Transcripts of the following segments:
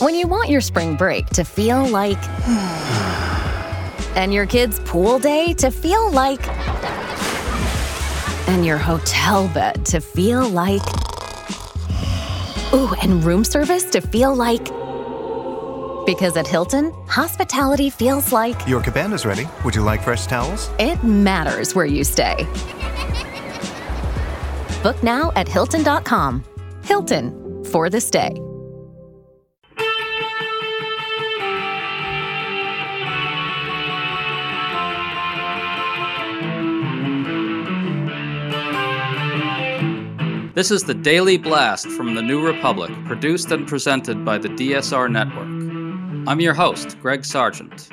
When you want your spring break to feel like... and your kids' pool day to feel like... and your hotel bed to feel like... ooh, and room service to feel like... because at Hilton, hospitality feels like... Your cabana's ready. Would you like fresh towels? It matters where you stay. Book now at Hilton.com. Hilton, for the stay. This is the Daily Blast from the New Republic, produced and presented by the DSR Network. I'm your host, Greg Sargent.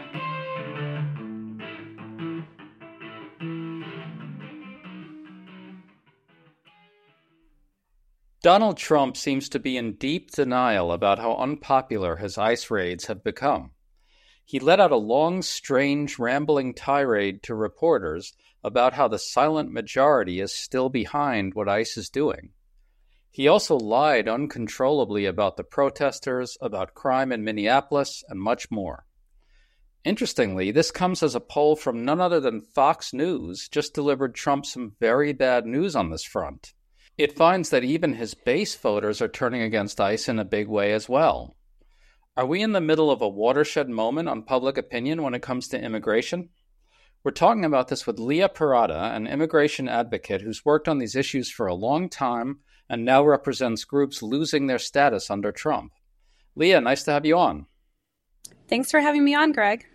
Donald Trump seems to be in deep denial about how unpopular his ICE raids have become. He let out a long, strange, rambling tirade to reporters about how the silent majority is still behind what ICE is doing. He also lied uncontrollably about the protesters, about crime in Minneapolis, and much more. Interestingly, this comes as a poll from none other than Fox News just delivered Trump some very bad news on this front. It finds that even his base voters are turning against ICE in a big way as well. Are we in the middle of a watershed moment on public opinion when it comes to immigration? We're talking about this with Leah Parada, an immigration advocate who's worked on these issues for a long time and now represents groups losing their status under Trump. Leah, nice to have you on. Thanks for having me on, Greg.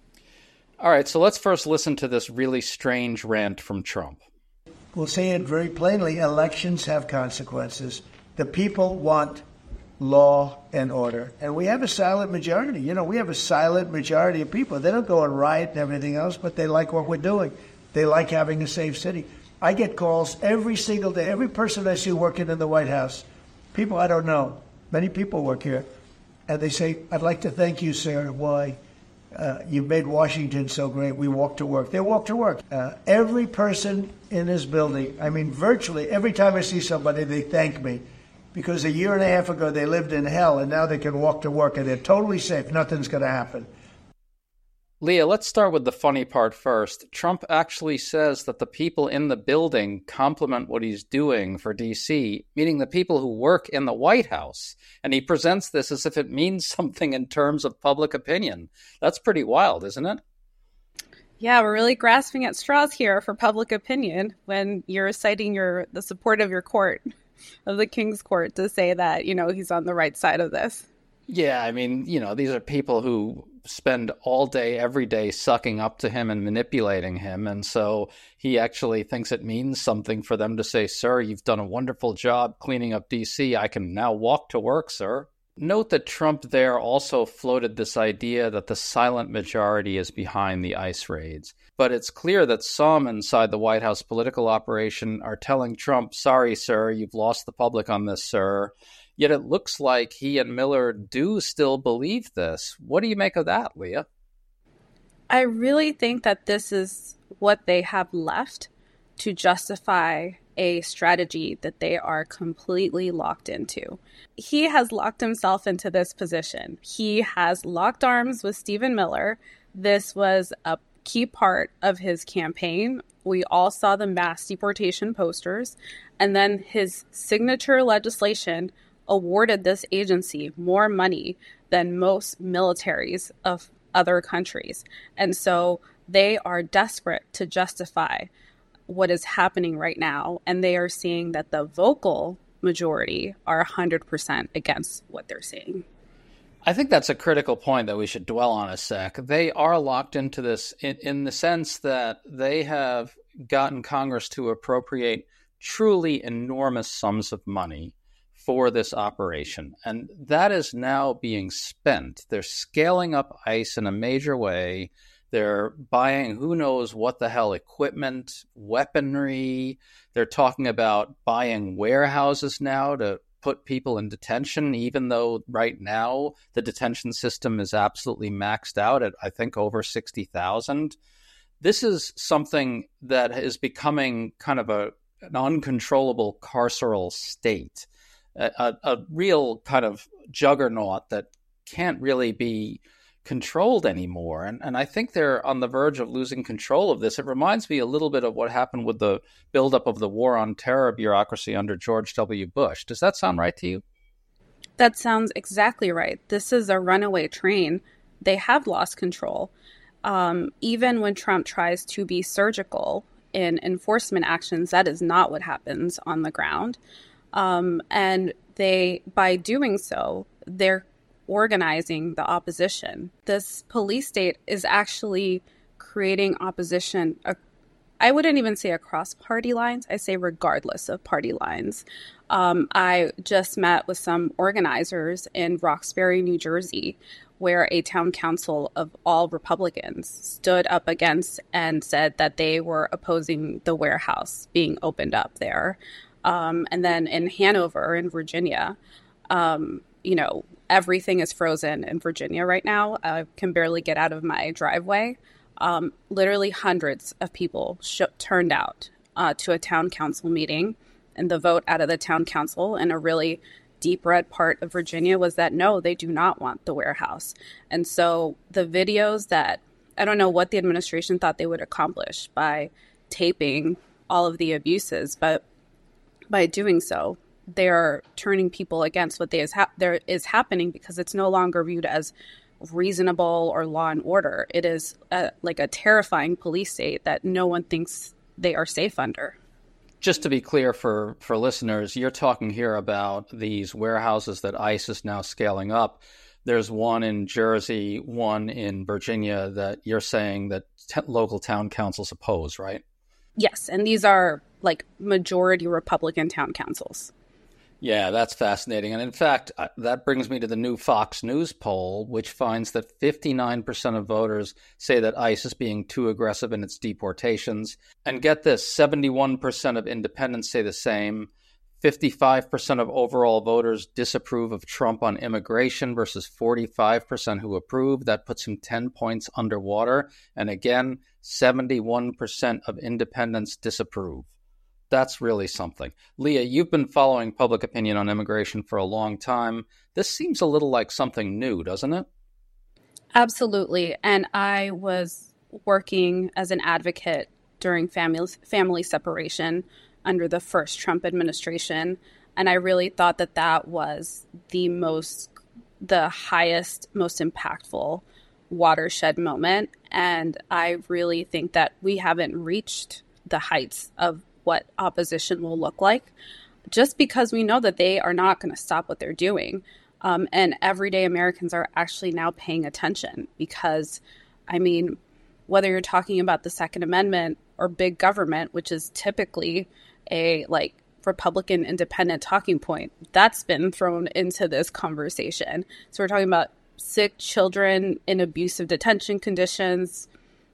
All right, so let's first listen to this really strange rant from Trump. We'll say it very plainly, elections have consequences. The people want law and order. And we have a silent majority. You know, we have a silent majority of people. They don't go and riot and everything else, but they like what we're doing. They like having a safe city. I get calls every single day. Every person I see working in the White House, people I don't know, many people work here, and they say, I'd like to thank you, sir. Why? You've made Washington so great. We walk to work. They walk to work. Every person in this building, I mean, virtually every time I see somebody, they thank me. Because a year and a half ago, they lived in hell, and now they can walk to work, and they're totally safe. Nothing's going to happen. Leah, let's start with the funny part first. Trump actually says that the people in the building compliment what he's doing for D.C., meaning the people who work in the White House. And he presents this as if it means something in terms of public opinion. That's pretty wild, isn't it? Yeah, we're really grasping at straws here for public opinion when you're citing the support of your court, of the King's Court, to say that, he's on the right side of this. Yeah, I mean, these are people who spend all day, every day sucking up to him and manipulating him. And so he actually thinks it means something for them to say, sir, you've done a wonderful job cleaning up D.C. I can now walk to work, sir. Note that Trump there also floated this idea that the silent majority is behind the ICE raids. But it's clear that some inside the White House political operation are telling Trump, sorry, sir, you've lost the public on this, sir. Yet it looks like he and Miller do still believe this. What do you make of that, Leah? I really think that this is what they have left to justify a strategy that they are completely locked into. He has locked himself into this position. He has locked arms with Stephen Miller. This was a key part of his campaign. We all saw the mass deportation posters, and then his signature legislation awarded this agency more money than most militaries of other countries. And so they are desperate to justify what is happening right now. And they are seeing that the vocal majority are 100% against what they're saying. I think that's a critical point that we should dwell on a sec. They are locked into this in the sense that they have gotten Congress to appropriate truly enormous sums of money for this operation. And that is now being spent. They're scaling up ICE in a major way. They're buying who knows what the hell equipment, weaponry. They're talking about buying warehouses now to put people in detention, even though right now the detention system is absolutely maxed out at, I think, over 60,000. This is something that is becoming kind of an uncontrollable carceral state. a real kind of juggernaut that can't really be controlled anymore. And I think they're on the verge of losing control of this. It reminds me a little bit of what happened with the buildup of the war on terror bureaucracy under George W. Bush. Does that sound right to you? That sounds exactly right. This is a runaway train. They have lost control. Even when Trump tries to be surgical in enforcement actions, that is not what happens on the ground. And by doing so, they're organizing the opposition. This police state is actually creating opposition. I wouldn't even say across party lines. I say regardless of party lines. I just met with some organizers in Roxbury, New Jersey, where a town council of all Republicans stood up against and said that they were opposing the warehouse being opened up there. And then in Hanover, in Virginia, everything is frozen in Virginia right now. I can barely get out of my driveway. Literally hundreds of people turned out to a town council meeting, and the vote out of the town council in a really deep red part of Virginia was that no, they do not want the warehouse. And so the videos that I don't know what the administration thought they would accomplish by taping all of the abuses, but by doing so, they are turning people against what there is happening, because it's no longer viewed as reasonable or law and order. It is like a terrifying police state that no one thinks they are safe under. Just to be clear for listeners, you're talking here about these warehouses that ICE is now scaling up. There's one in Jersey, one in Virginia that you're saying that local town councils oppose, right? Yes, and these are like majority Republican town councils. Yeah, that's fascinating. And in fact, that brings me to the new Fox News poll, which finds that 59% of voters say that ICE is being too aggressive in its deportations. And get this, 71% of independents say the same. 55% of overall voters disapprove of Trump on immigration versus 45% who approve. That puts him 10 points underwater. And again, 71% of independents disapprove. That's really something. Leah, you've been following public opinion on immigration for a long time. This seems a little like something new, doesn't it? Absolutely. And I was working as an advocate during family separation under the first Trump administration. And I really thought that was the highest, most impactful watershed moment. And I really think that we haven't reached the heights of what opposition will look like, just because we know that they are not going to stop what they're doing. And everyday Americans are actually now paying attention because, I mean, whether you're talking about the Second Amendment or big government, which is typically a Republican independent talking point, that's been thrown into this conversation. So we're talking about sick children in abusive detention conditions,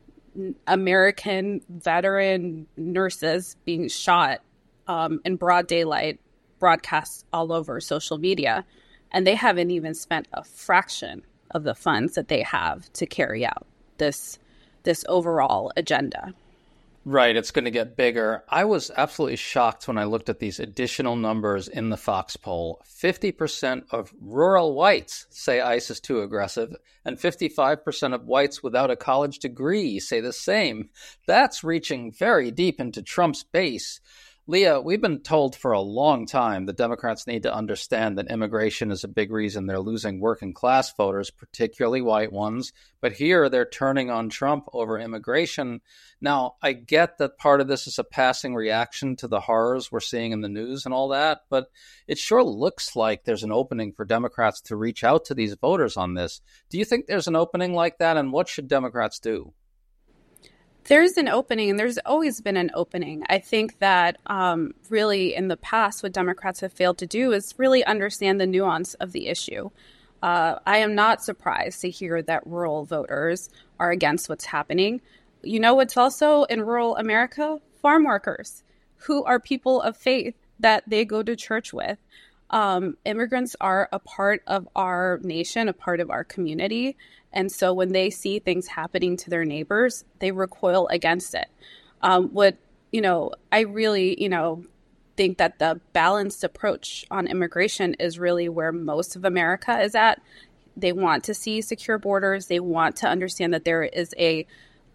American veteran nurses being shot in broad daylight, broadcast all over social media. And they haven't even spent a fraction of the funds that they have to carry out this overall agenda. Right, it's going to get bigger. I was absolutely shocked when I looked at these additional numbers in the Fox poll. 50% of rural whites say ICE is too aggressive, and 55% of whites without a college degree say the same. That's reaching very deep into Trump's base. Leah, we've been told for a long time that Democrats need to understand that immigration is a big reason they're losing working class voters, particularly white ones. But here they're turning on Trump over immigration. Now, I get that part of this is a passing reaction to the horrors we're seeing in the news and all that, but it sure looks like there's an opening for Democrats to reach out to these voters on this. Do you think there's an opening like that, and what should Democrats do? There's an opening, and there's always been an opening. I think that really in the past, what Democrats have failed to do is really understand the nuance of the issue. I am not surprised to hear that rural voters are against what's happening. You know what's also in rural America? Farm workers, who are people of faith that they go to church with. Immigrants are a part of our nation, a part of our community. And so when they see things happening to their neighbors, they recoil against it. I really, think that the balanced approach on immigration is really where most of America is at. They want to see secure borders. They want to understand that there is a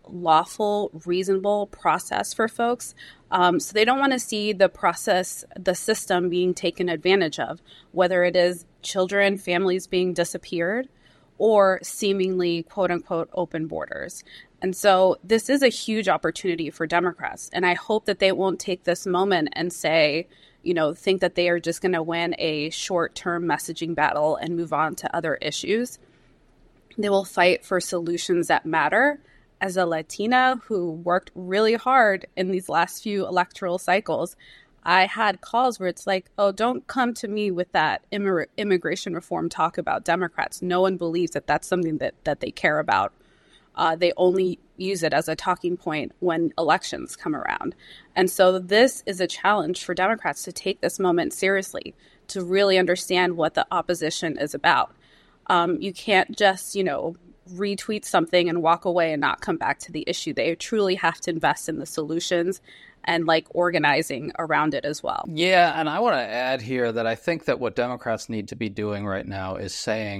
lawful, reasonable process for folks. So they don't want to see the process, the system being taken advantage of, whether it is children, families being disappeared, or seemingly, quote unquote, open borders. And so this is a huge opportunity for Democrats. And I hope that they won't take this moment and say, think that they are just going to win a short-term messaging battle and move on to other issues. They will fight for solutions that matter. As a Latina who worked really hard in these last few electoral cycles, I had calls where it's like, oh, don't come to me with that immigration reform talk about Democrats. No one believes that that's something that they care about. They only use it as a talking point when elections come around. And so this is a challenge for Democrats to take this moment seriously, to really understand what the opposition is about. You can't just, retweet something and walk away and not come back to the issue. They truly have to invest in the solutions and organizing around it as well. Yeah, and I want to add here that I think that what Democrats need to be doing right now is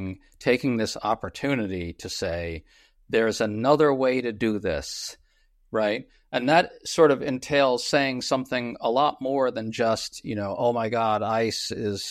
taking this opportunity to say, there's another way to do this, right? And that sort of entails saying something a lot more than just, oh my God, ICE is,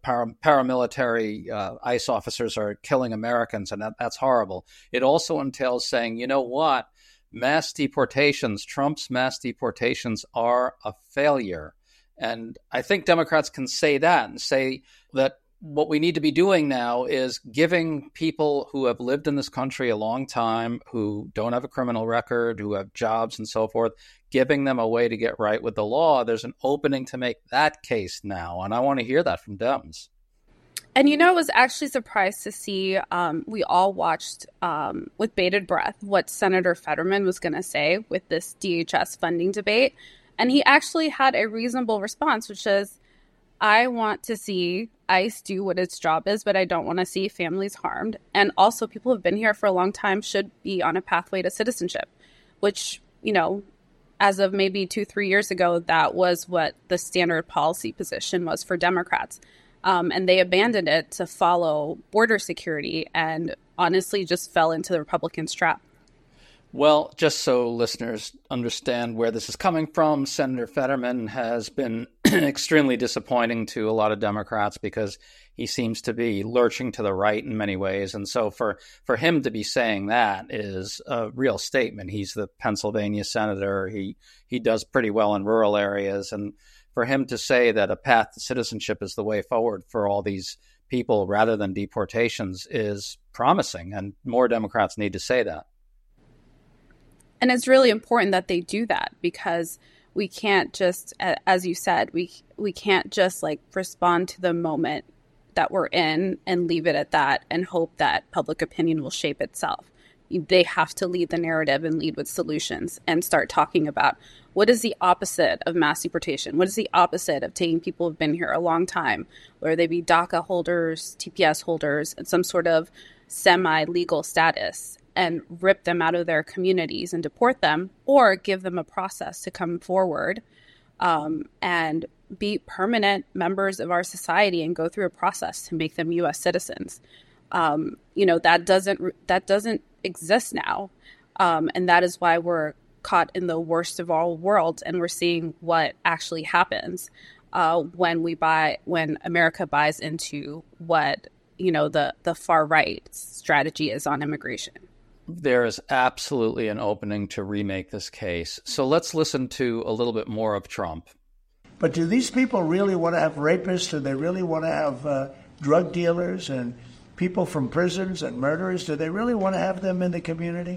paramilitary ICE officers are killing Americans, and that's horrible. It also entails saying, you know what? Mass deportations, Trump's mass deportations are a failure. And I think Democrats can say that and say that what we need to be doing now is giving people who have lived in this country a long time, who don't have a criminal record, who have jobs and so forth, giving them a way to get right with the law. There's an opening to make that case now. And I want to hear that from Dems. And, I was actually surprised to see, we all watched with bated breath what Senator Fetterman was going to say with this DHS funding debate. And he actually had a reasonable response, which is, I want to see ICE do what its job is, but I don't want to see families harmed. And also, people who have been here for a long time should be on a pathway to citizenship, which, as of maybe 2-3 years ago, that was what the standard policy position was for Democrats. And they abandoned it to follow border security and honestly just fell into the Republicans' trap. Well, just so listeners understand where this is coming from, Senator Fetterman has been extremely disappointing to a lot of Democrats because he seems to be lurching to the right in many ways. And so for him to be saying that is a real statement. He's the Pennsylvania senator. He does pretty well in rural areas. And for him to say that a path to citizenship is the way forward for all these people rather than deportations is promising. And more Democrats need to say that. And it's really important that they do that because we can't just, as you said, we can't just respond to the moment that we're in and leave it at that and hope that public opinion will shape itself. They have to lead the narrative and lead with solutions and start talking about what is the opposite of mass deportation? What is the opposite of taking people who've been here a long time, whether they be DACA holders, TPS holders, and some sort of semi-legal status, and rip them out of their communities and deport them, or give them a process to come forward and be permanent members of our society and go through a process to make them U.S. citizens. That doesn't exist now, and that is why we're caught in the worst of all worlds, and we're seeing what actually happens when America buys into what the far right strategy is on immigration. There is absolutely an opening to remake this case. So let's listen to a little bit more of Trump. But do these people really want to have rapists? Do they really want to have drug dealers and people from prisons and murderers? Do they really want to have them in the community?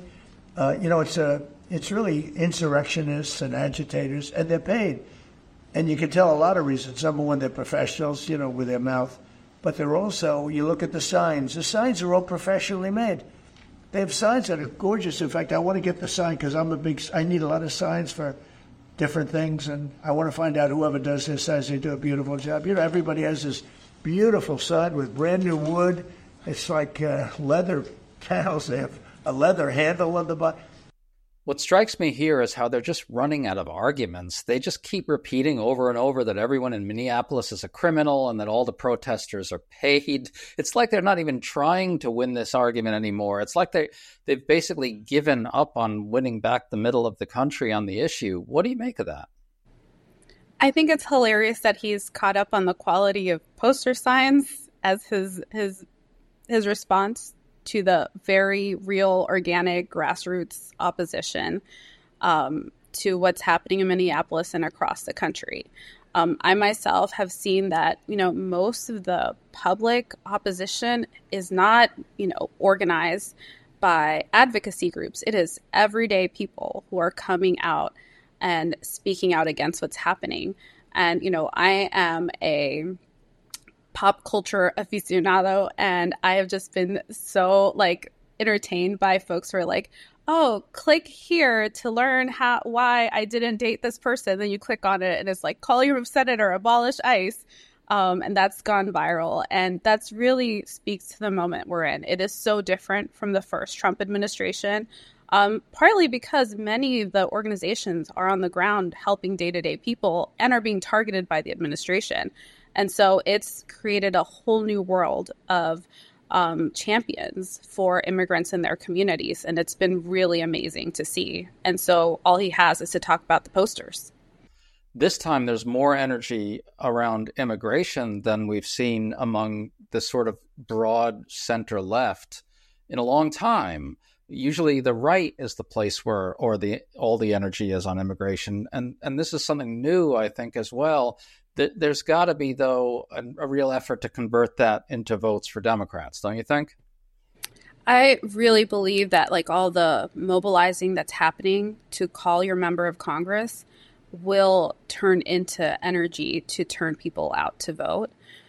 It's really insurrectionists and agitators, and they're paid. And you can tell a lot of reasons. Number one, they're professionals, with their mouth. But they're also, you look at the signs are all professionally made. They have signs that are gorgeous. In fact, I want to get the sign because I need a lot of signs for different things, and I want to find out whoever does this signs, they do a beautiful job. Everybody has this beautiful sign with brand new wood. It's like leather panels. They have a leather handle on the bottom. What strikes me here is how they're just running out of arguments. They just keep repeating over and over that everyone in Minneapolis is a criminal and that all the protesters are paid. It's like they're not even trying to win this argument anymore. It's like they've basically given up on winning back the middle of the country on the issue. What do you make of that? I think it's hilarious that he's caught up on the quality of poster signs as his response to the very real, organic, grassroots opposition to what's happening in Minneapolis and across the country. I myself have seen that, most of the public opposition is not, organized by advocacy groups. It is everyday people who are coming out and speaking out against what's happening. And, I am a pop culture aficionado, and I have just been so entertained by folks who are like, oh, click here to learn why I didn't date this person. Then you click on it and it's like, call your senator, abolish ICE. And that's gone viral. And that's really speaks to the moment we're in. It is so different from the first Trump administration, partly because many of the organizations are on the ground helping day-to-day people and are being targeted by the administration. And so it's created a whole new world of champions for immigrants in their communities. And it's been really amazing to see. And so all he has is to talk about the posters. This time there's more energy around immigration than we've seen among the sort of broad center left in a long time. Usually the right is the place where all the energy is on immigration. And this is something new, I think, as well. There's got to be, though, a real effort to convert that into votes for Democrats, don't you think? I really believe that all the mobilizing that's happening to call your member of Congress will turn into energy to turn people out to vote.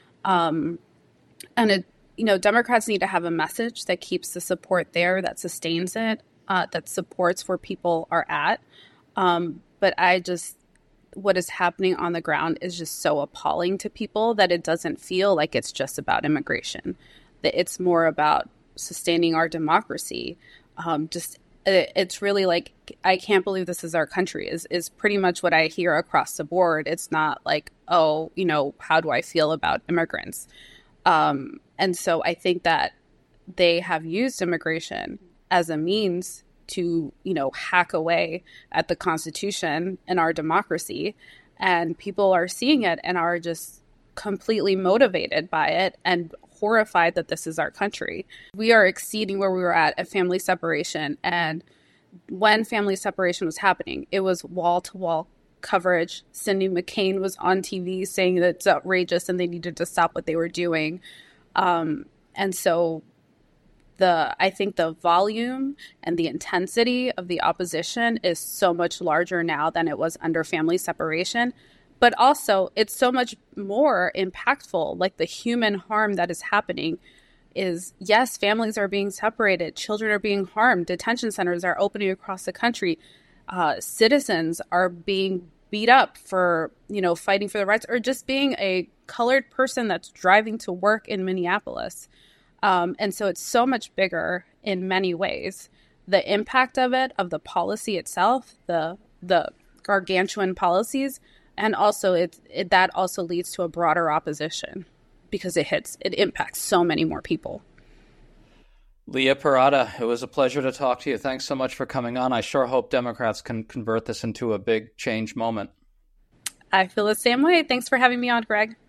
Democrats need to have a message that keeps the support there, that sustains it, that supports where people are at. But what is happening on the ground is just so appalling to people that it doesn't feel like it's just about immigration, that it's more about sustaining our democracy. It's really like, I can't believe this is our country is pretty much what I hear across the board. It's not like, oh, how do I feel about immigrants? And so I think that they have used immigration as a means to, hack away at the Constitution and our democracy. And people are seeing it and are just completely motivated by it and horrified that this is our country. We are exceeding where we were at family separation. And when family separation was happening, it was wall-to-wall coverage. Cindy McCain was on TV saying that it's outrageous and they needed to stop what they were doing. And so I think the volume and the intensity of the opposition is so much larger now than it was under family separation. But also, it's so much more impactful. Like the human harm that is happening is, yes, families are being separated, children are being harmed, detention centers are opening across the country, citizens are being beat up for, fighting for their rights, or just being a colored person that's driving to work in Minneapolis. And so it's so much bigger in many ways. The impact of it, of the policy itself, the gargantuan policies, and also that also leads to a broader opposition because it impacts so many more people. Leah Parada, it was a pleasure to talk to you. Thanks so much for coming on. I sure hope Democrats can convert this into a big change moment. I feel the same way. Thanks for having me on, Greg.